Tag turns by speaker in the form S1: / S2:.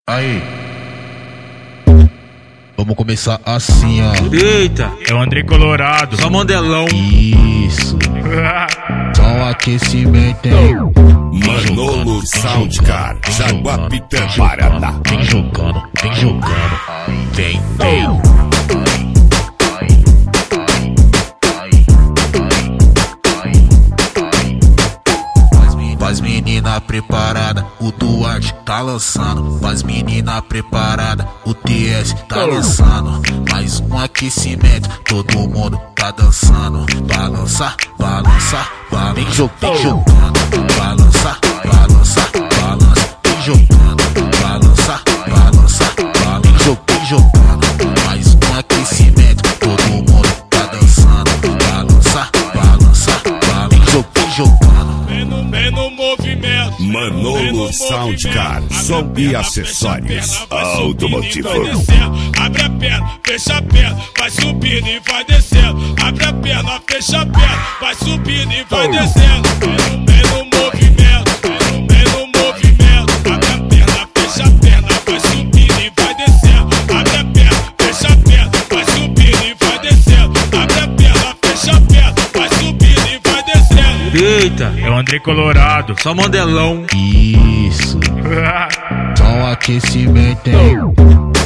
S1: Aí, vamos começar assim, ó.
S2: Eita,
S3: É o André Colorado.
S2: só Mandelão.
S1: Isso, só um aquecimento, hein?
S4: Manolo Soundcar, Jaguapitã, Paraná.
S1: Vem jogando, vem, vem. Faz menina preparada, o Duarte tá lançando. Faz menina preparada, o TS tá lançando. Mais um aquecimento, todo mundo tá dançando. Balança, balança, balança. Vem jogando, balança, balança, balança. Vem jogando, balança, balança, balança. Vem jogando, mais um aquecimento, todo mundo tá dançando. Balança, balança, balança. Vem jogando.
S3: Vem no movimento.
S4: Manolo Soundcar, som e acessórios automotivo.
S3: Abre a perna, fecha a perna, vai subindo e vai descendo. Abre a perna, fecha a perna, vai subindo e vai descendo. Vem no movimento, vem no movimento. Abre a perna, fecha a perna, vai subindo e vai descendo. Abre a perna, fecha a perna, vai subindo e vai descendo. Abre a perna, fecha a perna, vai subindo e vai descendo.
S2: Eita,
S3: É o André Colorado.
S2: só Mandelão.
S1: Isso, só um aquecimento, hein?